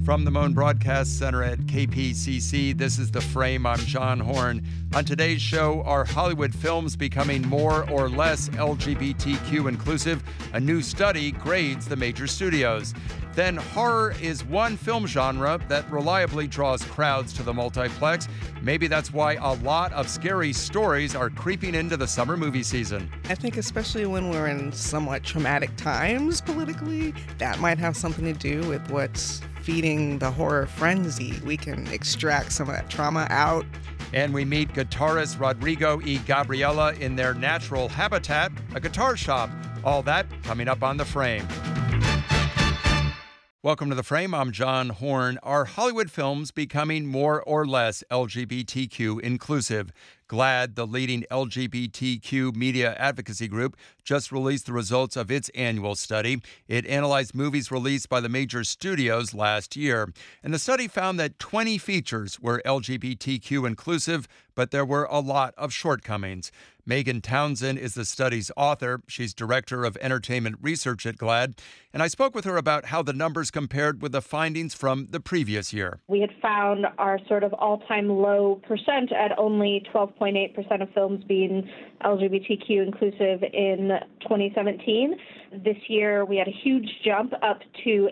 From the Moan Broadcast Center at KPCC, this is The Frame. I'm John Horn. On today's show, are Hollywood films becoming more or less LGBTQ inclusive? A new study grades the major studios. Then horror is one film genre that reliably draws crowds to the multiplex. Maybe that's why a lot of scary stories are creeping into the summer movie season. I think especially when we're in somewhat traumatic times politically, that might have something to do with what's feeding the horror frenzy. We can extract some of that trauma out. And we meet guitarist Rodrigo y Gabriela in their natural habitat, a guitar shop. All that coming up on The Frame. Welcome to The Frame. I'm John Horn. Are Hollywood films becoming more or less LGBTQ inclusive? GLAAD, the leading LGBTQ media advocacy group, just released the results of its annual study. It analyzed movies released by the major studios last year. And the study found that 20 features were LGBTQ inclusive, but there were a lot of shortcomings. Megan Townsend is the study's author. She's director of entertainment research at GLAAD. And I spoke with her about how the numbers compared with the findings from the previous year. We had found our sort of all-time low percent at only 12.8% of films being LGBTQ inclusive in 2017. This year, we had a huge jump up to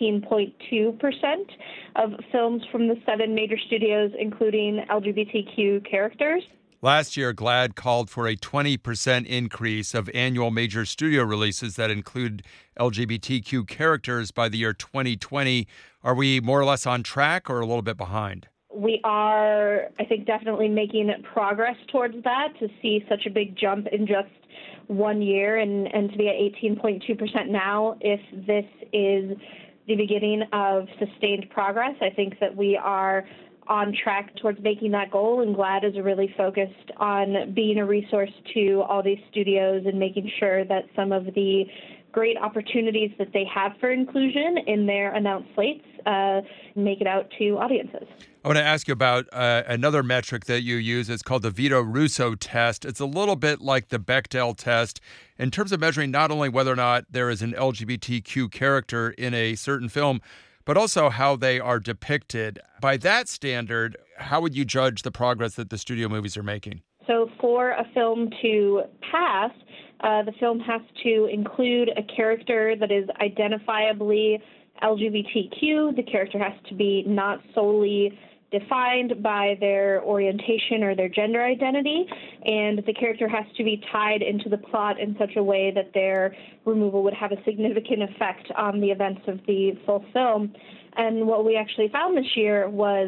18.2% of films from the 7 major studios, including LGBTQ characters. Last year, GLAAD called for a 20% increase of annual major studio releases that include LGBTQ characters by the year 2020. Are we more or less on track or a little bit behind? We are, I think, definitely making progress towards that. To see such a big jump in just 1 year and to be at 18.2% now, if this is the beginning of sustained progress, I think that we are on track towards making that goal, and GLAAD is really focused on being a resource to all these studios and making sure that some of the great opportunities that they have for inclusion in their announced slates make it out to audiences. I want to ask you about another metric that you use. It's called the Vito Russo test. It's a little bit like the Bechdel test in terms of measuring not only whether or not there is an LGBTQ character in a certain film, but also how they are depicted. By that standard, how would you judge the progress that the studio movies are making? So for a film to pass, the film has to include a character that is identifiably LGBTQ. The character has to be not solely defined by their orientation or their gender identity, and the character has to be tied into the plot in such a way that their removal would have a significant effect on the events of the full film. And what we actually found this year was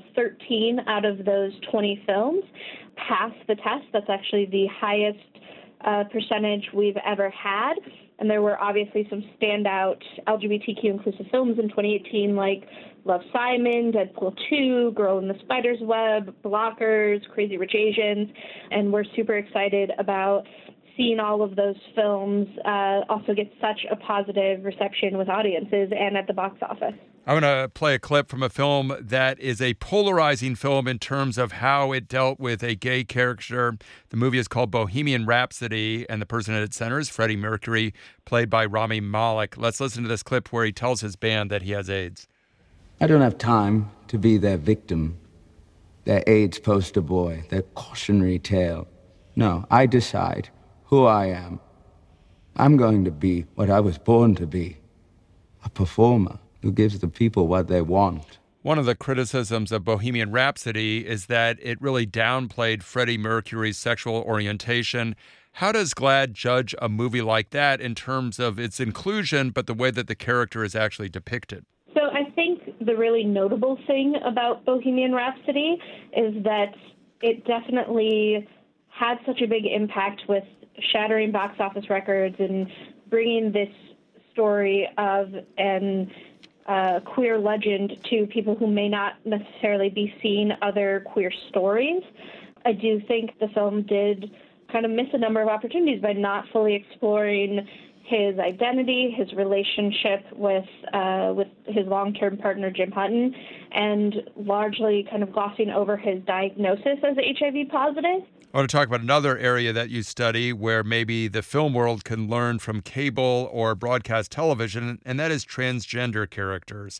13 out of those 20 films passed the test. That's actually the highest percentage we've ever had. And there were obviously some standout LGBTQ inclusive films in 2018, like Love, Simon, Deadpool 2, Girl in the Spider's Web, Blockers, Crazy Rich Asians, and we're super excited about seeing all of those films also get such a positive reception with audiences and at the box office. I want to play a clip from a film that is a polarizing film in terms of how it dealt with a gay character. The movie is called Bohemian Rhapsody, and the person at its center is Freddie Mercury, played by Rami Malek. Let's listen to this clip where he tells his band that he has AIDS. I don't have time to be their victim, their AIDS poster boy, their cautionary tale. No, I decide who I am. I'm going to be what I was born to be, a performer who gives the people what they want. One of the criticisms of Bohemian Rhapsody is that it really downplayed Freddie Mercury's sexual orientation. How does GLAAD judge a movie like that in terms of its inclusion, but the way that the character is actually depicted? So I think the really notable thing about Bohemian Rhapsody is that it definitely had such a big impact with shattering box office records and bringing this story of an queer legend to people who may not necessarily be seeing other queer stories. I do think the film did kind of miss a number of opportunities by not fully exploring his identity, his relationship with his long-term partner, Jim Hutton, and largely kind of glossing over his diagnosis as HIV positive. I want to talk about another area that you study where maybe the film world can learn from cable or broadcast television, and that is transgender characters.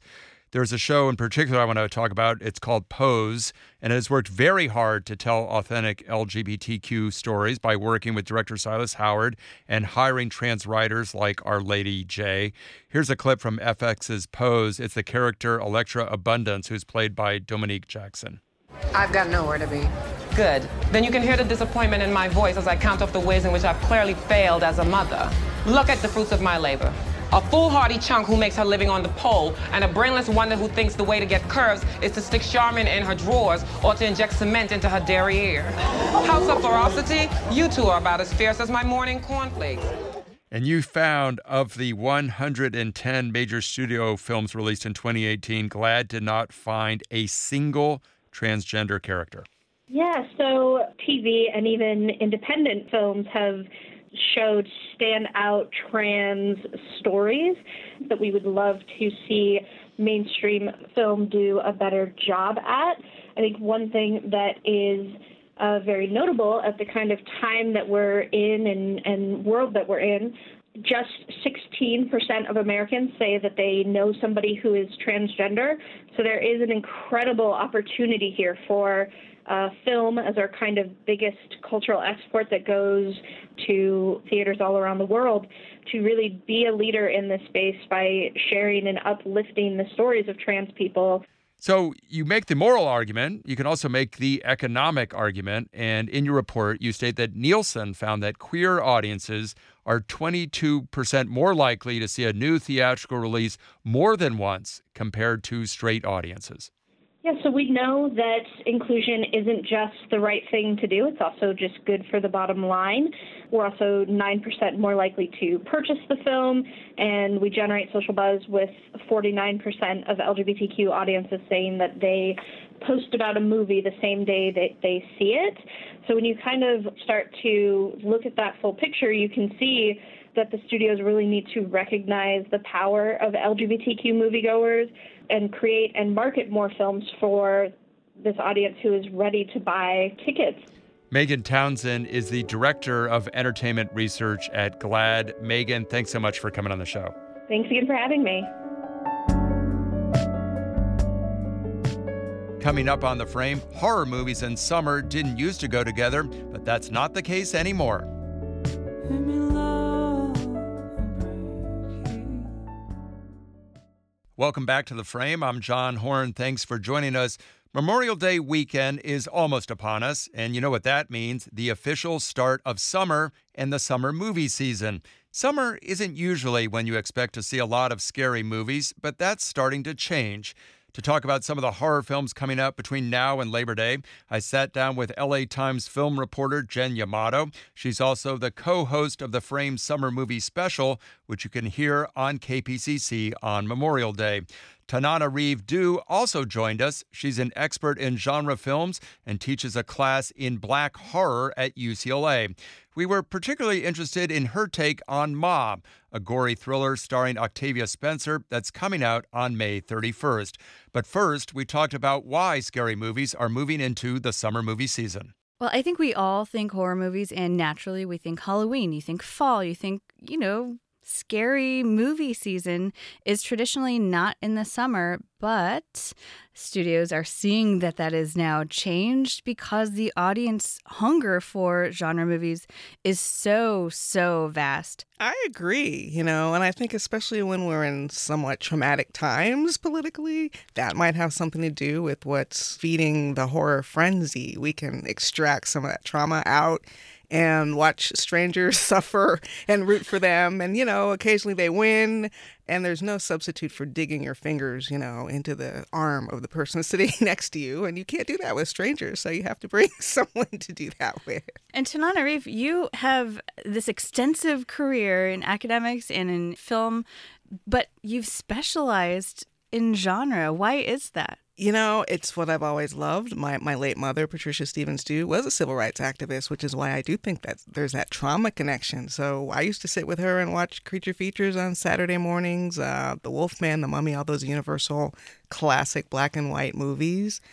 There's a show in particular I want to talk about. It's called Pose, and it has worked very hard to tell authentic LGBTQ stories by working with director Silas Howard and hiring trans writers like Our Lady J. Here's a clip from FX's Pose. It's the character Electra Abundance, who's played by Dominique Jackson. I've got nowhere to be. Good. Then you can hear the disappointment in my voice as I count off the ways in which I've clearly failed as a mother. Look at the fruits of my labor. A foolhardy chunk who makes her living on the pole, and a brainless wonder who thinks the way to get curves is to stick Charmin in her drawers or to inject cement into her derriere. House of Ferocity, you two are about as fierce as my morning cornflakes. And you found, of the 110 major studio films released in 2018, GLAAD did not find a single transgender character. Yeah, so TV and even independent films have showed standout trans stories that we would love to see mainstream film do a better job at. I think one thing that is very notable at the kind of time that we're in and world that we're in, just 16% of Americans say that they know somebody who is transgender. So there is an incredible opportunity here for film as our kind of biggest cultural export that goes to theaters all around the world to really be a leader in this space by sharing and uplifting the stories of trans people. So you make the moral argument. You can also make the economic argument. And in your report, you state that Nielsen found that queer audiences are 22% more likely to see a new theatrical release more than once compared to straight audiences. Yeah, so we know that inclusion isn't just the right thing to do. It's also just good for the bottom line. We're also 9% more likely to purchase the film, and we generate social buzz with 49% of LGBTQ audiences saying that they post about a movie the same day that they see it. So when you kind of start to look at that full picture, you can see that the studios really need to recognize the power of LGBTQ moviegoers and create and market more films for this audience who is ready to buy tickets. Megan Townsend is the Director of Entertainment Research at GLAAD. Megan, thanks so much for coming on the show. Thanks again for having me. Coming up on The Frame, horror movies and summer didn't used to go together, but that's not the case anymore. Welcome back to The Frame. I'm John Horn. Thanks for joining us. Memorial Day weekend is almost upon us, and you know what that means, the official start of summer and the summer movie season. Summer isn't usually when you expect to see a lot of scary movies, but that's starting to change. To talk about some of the horror films coming up between now and Labor Day, I sat down with LA Times film reporter Jen Yamato. She's also the co-host of the Frame Summer Movie Special, which you can hear on KPCC on Memorial Day. Tanana Reeve-Dew also joined us. She's an expert in genre films and teaches a class in black horror at UCLA. We were particularly interested in her take on Mob, a gory thriller starring Octavia Spencer that's coming out on May 31st. But first, we talked about why scary movies are moving into the summer movie season. Well, I think we all think horror movies, and naturally we think Halloween, you think fall, you think, scary movie season is traditionally not in the summer, but studios are seeing that is now changed because the audience hunger for genre movies is so vast. I agree, and I think especially when we're in somewhat traumatic times politically, that might have something to do with what's feeding the horror frenzy. We can extract some of that trauma out and watch strangers suffer and root for them. And, occasionally they win. And there's no substitute for digging your fingers, into the arm of the person sitting next to you. And you can't do that with strangers. So you have to bring someone to do that with. And Tanana Reeve, you have this extensive career in academics and in film, but you've specialized in genre. Why is that? It's what I've always loved. My late mother, Patricia Stevens-Dew, was a civil rights activist, which is why I do think that there's that trauma connection. So I used to sit with her and watch creature features on Saturday mornings, The Wolfman, The Mummy, all those Universal classic black and white movies.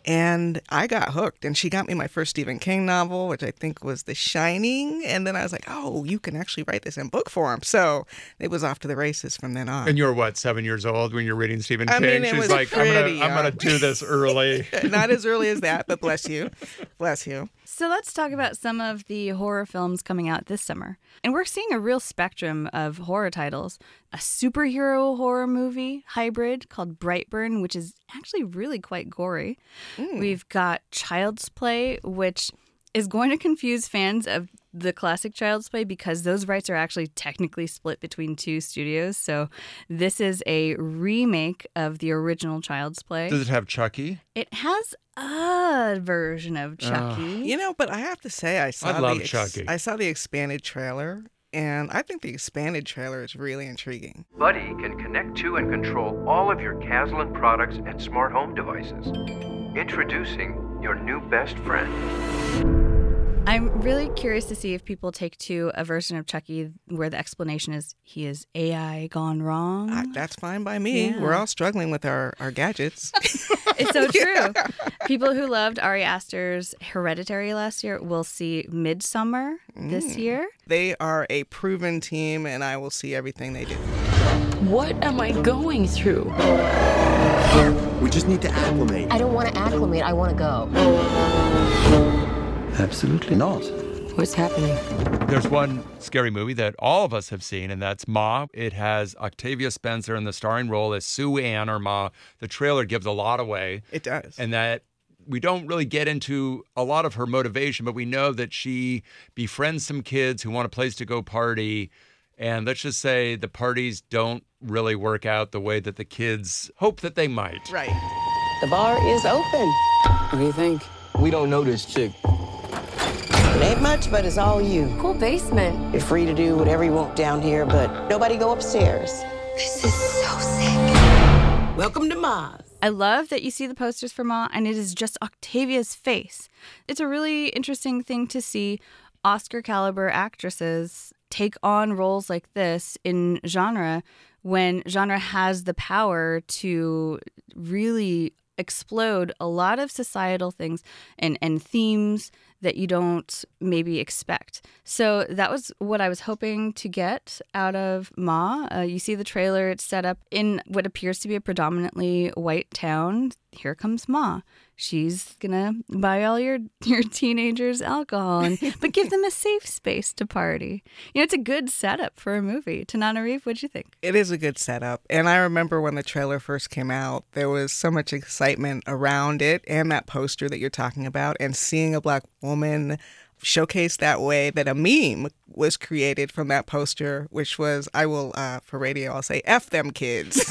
And I got hooked, and she got me my first Stephen King novel, which I think was The Shining. And then I was like, oh, you can actually write this in book form. So it was off to the races from then on. And you're what, 7 years old when you're reading Stephen King? I mean, She's like, I'm gonna do this early. Not as early as that, but bless you. Bless you. So let's talk about some of the horror films coming out this summer. And we're seeing a real spectrum of horror titles. A superhero horror movie hybrid called Brightburn, which is actually really quite gory. We've got Child's Play, which is going to confuse fans of the classic Child's Play because those rights are actually technically split between two studios. So this is a remake of the original Child's Play. Does it have Chucky? It has a version of Chucky. But I have to say, I saw the expanded trailer, and I think the expanded trailer is really intriguing. Buddy can connect to and control all of your Caslin products and smart home devices. Introducing your new best friend. I'm really curious to see if people take to a version of Chucky where the explanation is he is AI gone wrong. That's fine by me. Yeah. We're all struggling with our gadgets. It's so true. People who loved Ari Aster's Hereditary last year will see Midsommar this year. They are a proven team, and I will see everything they do. What am I going through? We just need to acclimate. I don't want to acclimate. I want to go. Absolutely not. What's happening? There's one scary movie that all of us have seen, and that's Ma. It has Octavia Spencer in the starring role as Sue Ann, or Ma. The trailer gives a lot away. It does. And that we don't really get into a lot of her motivation, but we know that she befriends some kids who want a place to go party. And let's just say the parties don't really work out the way that the kids hope that they might. Right. The bar is open. What do you think? We don't know this chick. It ain't much, but it's all you. Cool basement. You're free to do whatever you want down here, but nobody go upstairs. This is so sick. Welcome to Mars. I love that you see the posters for Ma, and it is just Octavia's face. It's a really interesting thing to see Oscar caliber actresses take on roles like this in genre when genre has the power to really explode a lot of societal things and themes that you don't maybe expect. So that was what I was hoping to get out of Ma. You see the trailer, it's set up in what appears to be a predominantly white town. Here comes Ma. She's gonna buy all your teenagers alcohol, but give them a safe space to party. You know, it's a good setup for a movie. Tananarive, what'd you think? It is a good setup. And I remember when the trailer first came out, there was so much excitement around it and that poster that you're talking about, and seeing a Black woman showcased that way, that a meme was created from that poster, which was, I will, for radio, I'll say, F them kids.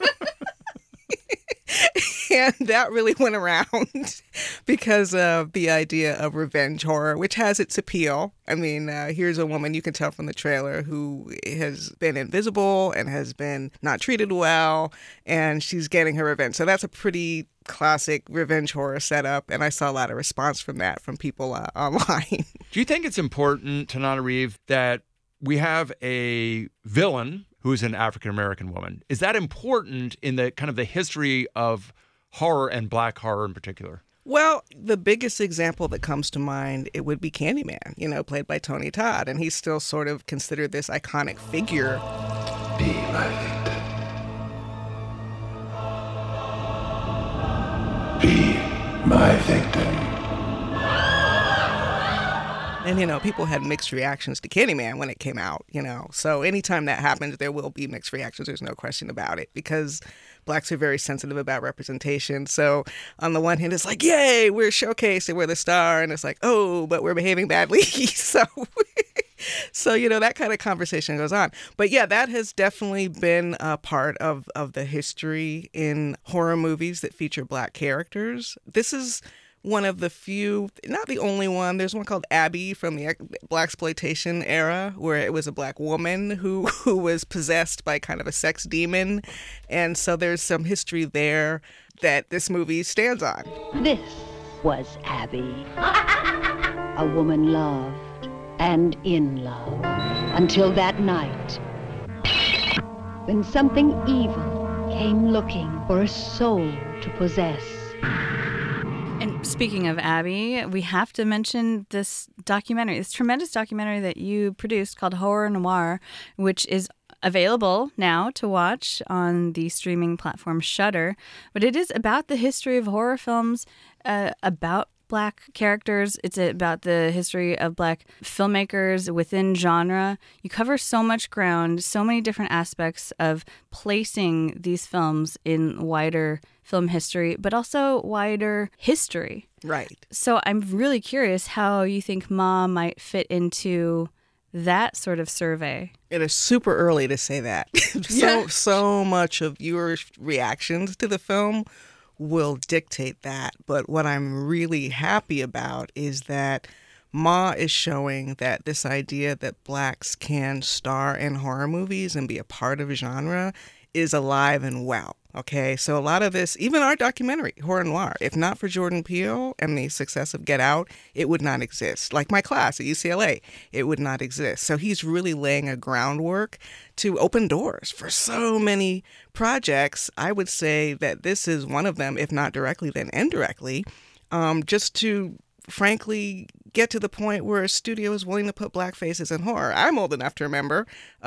And that really went around because of the idea of revenge horror, which has its appeal. I mean, here's a woman, you can tell from the trailer, who has been invisible and has been not treated well, and she's getting her revenge. So that's a pretty classic revenge horror setup, and I saw a lot of response from that from people online. Do you think it's important, Tananarive, that we have a villain who's an African-American woman? Is that important in the kind of the history of horror and Black horror in particular? Well, the biggest example that comes to mind, it would be Candyman, you know, played by Tony Todd. And he's still sort of considered this iconic figure. Be my victim. Be my victim. And, you know, people had mixed reactions to Candyman when it came out, you know. So anytime that happens, there will be mixed reactions. There's no question about it, because Blacks are very sensitive about representation. So on the one hand, it's like, yay, we're showcased and we're the star. And it's like, oh, but we're behaving badly. So, you know, that kind of conversation goes on. But yeah, that has definitely been a part of the history in horror movies that feature Black characters. This is one of the few, not the only one. There's one called Abby from the Blaxploitation era, where it was a Black woman who was possessed by kind of a sex demon. And so there's some history there that this movie stands on. This was Abby, a woman loved and in love, until that night when something evil came looking for a soul to possess. Speaking of Abby, we have to mention this documentary, this tremendous documentary that you produced called Horror Noir, which is available now to watch on the streaming platform Shudder. But it is about the history of horror films, about Black characters. It's about the history of Black filmmakers within genre. You cover so much ground, so many different aspects of placing these films in wider film history, but also wider history. Right. So I'm really curious how you think Ma might fit into that sort of survey. It is super early to say that. So much of your reactions to the film will dictate that. But what I'm really happy about is that Ma is showing that this idea that Blacks can star in horror movies and be a part of genre is alive and well. Okay, so a lot of this, even our documentary, Horror Noir, if not for Jordan Peele and the success of Get Out, it would not exist. Like my class at UCLA, it would not exist. So he's really laying a groundwork to open doors for so many projects. I would say that this is one of them, if not directly, then indirectly, just to frankly get to the point where a studio is willing to put Black faces in horror. I'm old enough to remember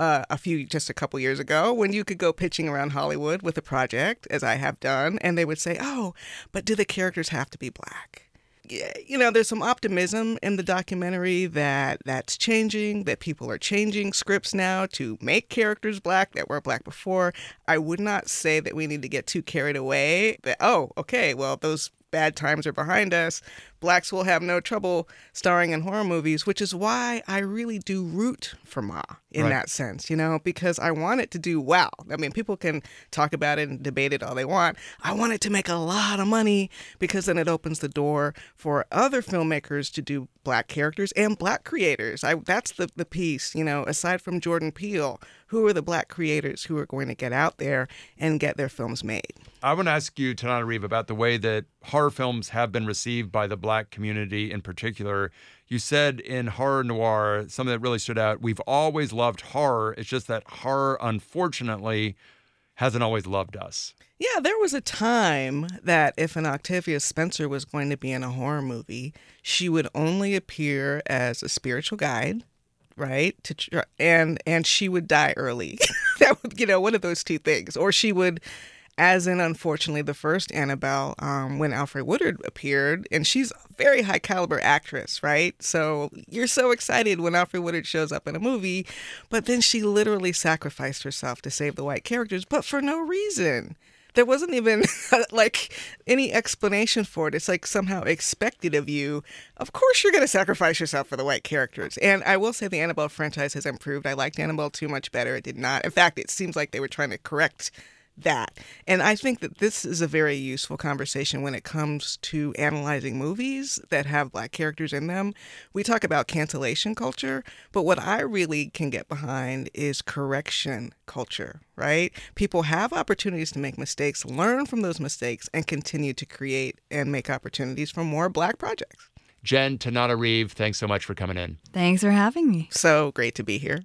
just a couple years ago when you could go pitching around Hollywood with a project, as I have done, and they would say, oh, but do the characters have to be Black? Yeah, you know, there's some optimism in the documentary that's changing, that people are changing scripts now to make characters Black that were Black before. I would not say that we need to get too carried away that, oh, okay, well, those bad times are behind us. Blacks will have no trouble starring in horror movies, which is why I really do root for Ma in that sense, you know, because I want it to do well. I mean, people can talk about it and debate it all they want. I want it to make a lot of money because then it opens the door for other filmmakers to do Black characters and Black creators. That's the piece, you know, aside from Jordan Peele, who are the Black creators who are going to get out there and get their films made? I want to ask you, Tananarive, about the way that horror films have been received by the Black community in particular. You said in Horror Noir, something that really stood out, we've always loved horror. It's just that horror, unfortunately, hasn't always loved us. Yeah, there was a time that if an Octavia Spencer was going to be in a horror movie, she would only appear as a spiritual guide, right? And she would die early. That would, you know, one of those two things. Or she would, as in, unfortunately, the first Annabelle, when Alfre Woodard appeared, and she's a very high caliber actress, right? So you're so excited when Alfre Woodard shows up in a movie, but then she literally sacrificed herself to save the white characters, but for no reason. There wasn't even like any explanation for it. It's like somehow expected of you. Of course you're going to sacrifice yourself for the white characters. And I will say the Annabelle franchise has improved. I liked Annabelle 2 much better. It did not. In fact, it seems like they were trying to correct that. And I think that this is a very useful conversation when it comes to analyzing movies that have Black characters in them. We talk about cancellation culture, but what I really can get behind is correction culture, right? People have opportunities to make mistakes, learn from those mistakes, and continue to create and make opportunities for more Black projects. Jen Tananarive, thanks so much for coming in. Thanks for having me. So great to be here.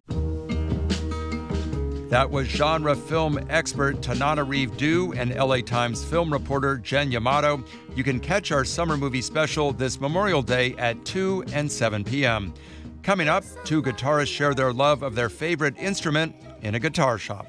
That was genre film expert Tananarive Due and LA Times film reporter Jen Yamato. You can catch our summer movie special this Memorial Day at 2 and 7 p.m. Coming up, two guitarists share their love of their favorite instrument in a guitar shop.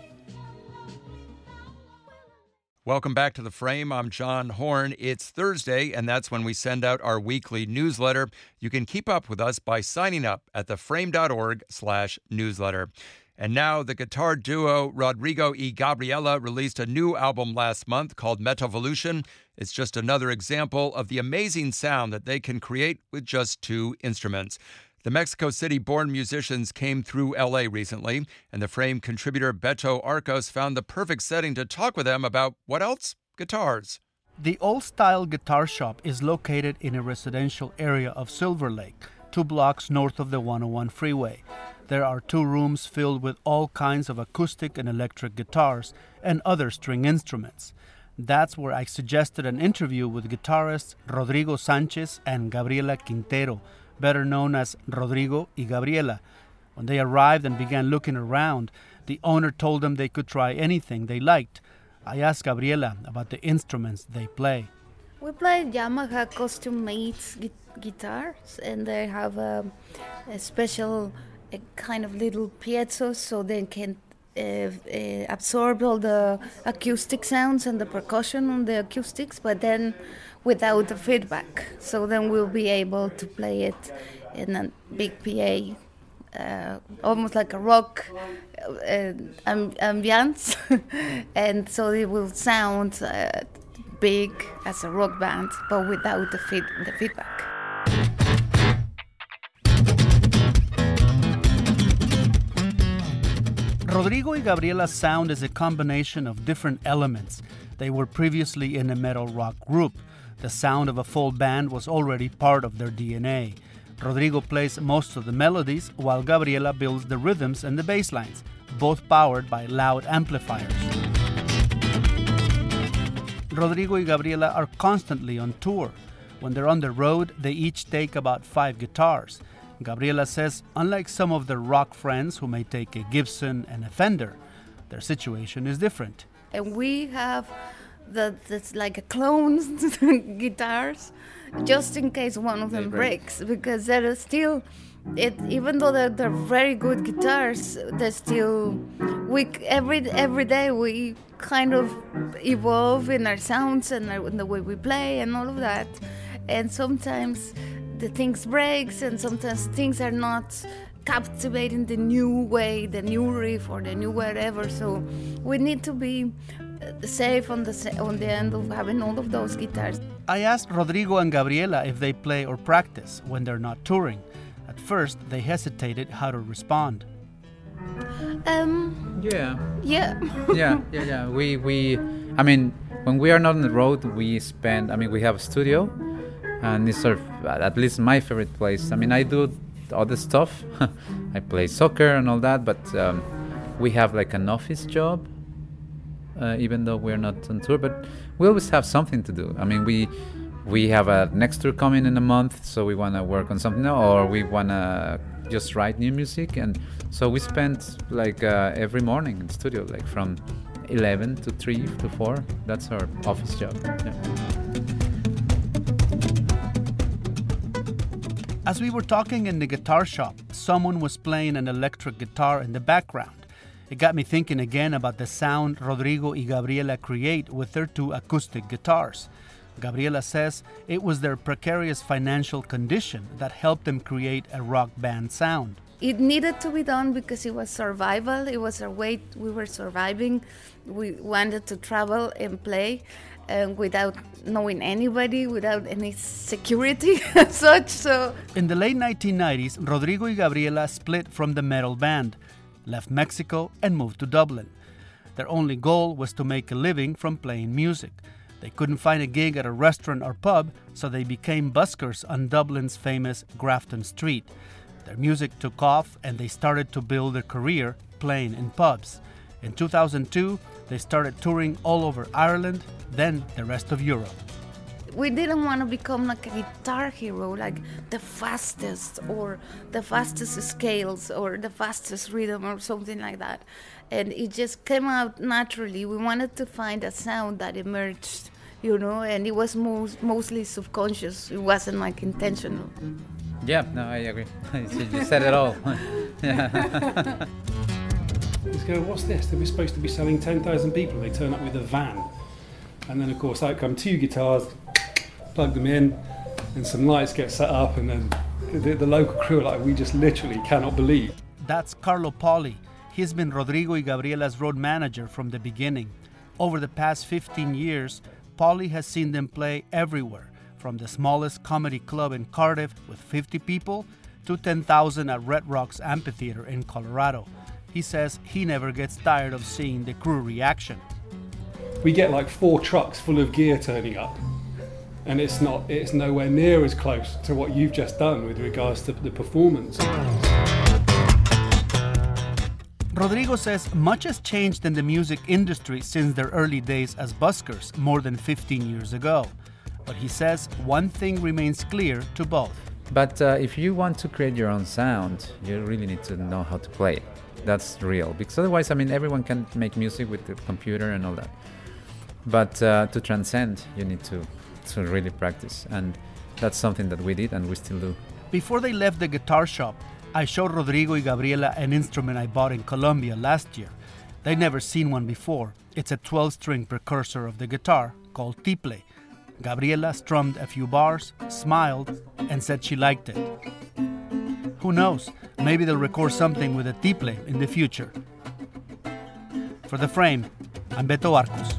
Welcome back to The Frame. I'm John Horn. It's Thursday, and that's when we send out our weekly newsletter. You can keep up with us by signing up at theframe.org/newsletter. And now the guitar duo Rodrigo y Gabriela released a new album last month called Metavolution. It's just another example of the amazing sound that they can create with just two instruments. The Mexico City-born musicians came through L.A. recently, and the Frame contributor Beto Arcos found the perfect setting to talk with them about what else? Guitars. The Old Style Guitar Shop is located in a residential area of Silver Lake, 2 blocks north of the 101 freeway. There are 2 rooms filled with all kinds of acoustic and electric guitars and other string instruments. That's where I suggested an interview with guitarists Rodrigo Sanchez and Gabriela Quintero, better known as Rodrigo y Gabriela. When they arrived and began looking around, the owner told them they could try anything they liked. I asked Gabriela about the instruments they play. We play Yamaha custom-made guitars, and they have a special kind of little piezo, so they can absorb all the acoustic sounds and the percussion on the acoustics, but then without the feedback. So then we'll be able to play it in a big PA, almost like a rock ambience, and so it will sound big as a rock band, but without the feedback. Rodrigo y Gabriela's sound is a combination of different elements. They were previously in a metal rock group. The sound of a full band was already part of their DNA. Rodrigo plays most of the melodies, while Gabriela builds the rhythms and the bass lines, both powered by loud amplifiers. Rodrigo y Gabriela are constantly on tour. When they're on the road, they each take about 5 guitars. Gabriela says, unlike some of their rock friends who may take a Gibson and a Fender, their situation is different. And we have that's like a clones guitars, just in case one of them breaks, because they're still, even though they're very good guitars, they're still, every day we kind of evolve in our sounds and in the way we play and all of that. And sometimes the things breaks, and sometimes things are not captivating the new way, the new riff or the new whatever. So we need to be safe on the end of having all of those guitars. I asked Rodrigo and Gabriela if they play or practice when they're not touring. At first, they hesitated how to respond. Yeah. Yeah. We I mean, when we are not on the road, we have a studio, and it's sort of, at least my favorite place. I mean, I do other stuff. I play soccer and all that, but we have like an office job, even though we're not on tour, but we always have something to do. I mean, we have a next tour coming in a month, so we want to work on something, or we want to just write new music, and so we spend like every morning in the studio, like from 11 to 3 to 4. That's our office job. Yeah. As we were talking in the guitar shop, someone was playing an electric guitar in the background. It got me thinking again about the sound Rodrigo y Gabriela create with their 2 acoustic guitars. Gabriela says it was their precarious financial condition that helped them create a rock band sound. It needed to be done because it was survival. It was our way. We were surviving. We wanted to travel and play without knowing anybody, without any security as such. So in the late 1990s, Rodrigo y Gabriela split from the metal band, left Mexico, and moved to Dublin. Their only goal was to make a living from playing music. They couldn't find a gig at a restaurant or pub, so they became buskers on Dublin's famous Grafton Street. Their music took off, and they started to build a career playing in pubs. In 2002, they started touring all over Ireland, then the rest of Europe. We didn't want to become like a guitar hero, like the fastest or the fastest scales or the fastest rhythm or something like that. And it just came out naturally. We wanted to find a sound that emerged, and it was mostly subconscious. It wasn't like intentional. Yeah, no, I agree. You said it all. Yeah. Let's go, what's this? They were supposed to be selling 10,000 people. They turn up with a van. And then, of course, out come 2 guitars, plug them in, and some lights get set up, and then the local crew are like, we just literally cannot believe. That's Carlo Poli. He's been Rodrigo y Gabriela's road manager from the beginning. Over the past 15 years, Poli has seen them play everywhere, from the smallest comedy club in Cardiff with 50 people to 10,000 at Red Rocks Amphitheater in Colorado. He says he never gets tired of seeing the crew reaction. We get like 4 trucks full of gear turning up, and it's nowhere near as close to what you've just done with regards to the performance. Rodrigo says much has changed in the music industry since their early days as buskers more than 15 years ago. But he says one thing remains clear to both. But if you want to create your own sound, you really need to know how to play it. That's real. Because otherwise, everyone can make music with the computer and all that. But to transcend, you need to to really practice. And that's something that we did and we still do. Before they left the guitar shop, I showed Rodrigo y Gabriela an instrument I bought in Colombia last year. They'd never seen one before. It's a 12-string precursor of the guitar called tiple. Gabriela strummed a few bars, smiled, and said she liked it. Who knows? Maybe they'll record something with a tiple in the future. For The Frame, I'm Beto Arcos.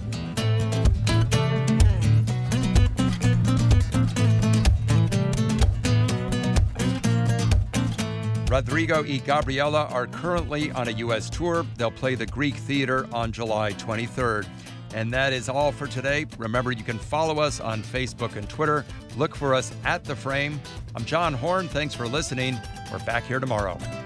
Rodrigo y Gabriela are currently on a U.S. tour. They'll play the Greek Theater on July 23rd. And that is all for today. Remember, you can follow us on Facebook and Twitter. Look for us at The Frame. I'm John Horn. Thanks for listening. We're back here tomorrow.